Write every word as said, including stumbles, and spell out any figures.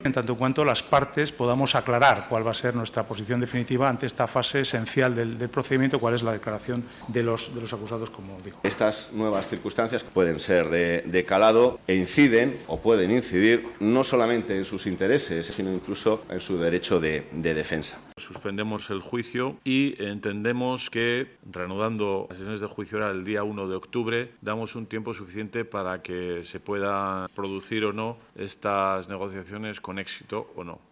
en tanto en cuanto las partes podamos aclarar cuál va a ser nuestra posición definitiva ante esta fase esencial del, del procedimiento, cuál es la declaración de los, de los acusados, como digo. Estas nuevas circunstancias pueden ser de, de calado e inciden o pueden incidir no solamente en sus intereses, sino incluso en su derecho de, de defensa. Suspendemos el juicio y entendemos que, reanudando las sesiones de juicio oral el día uno de octubre, damos un tiempo suficiente para que se puedan producir o no estas negociaciones con éxito o no.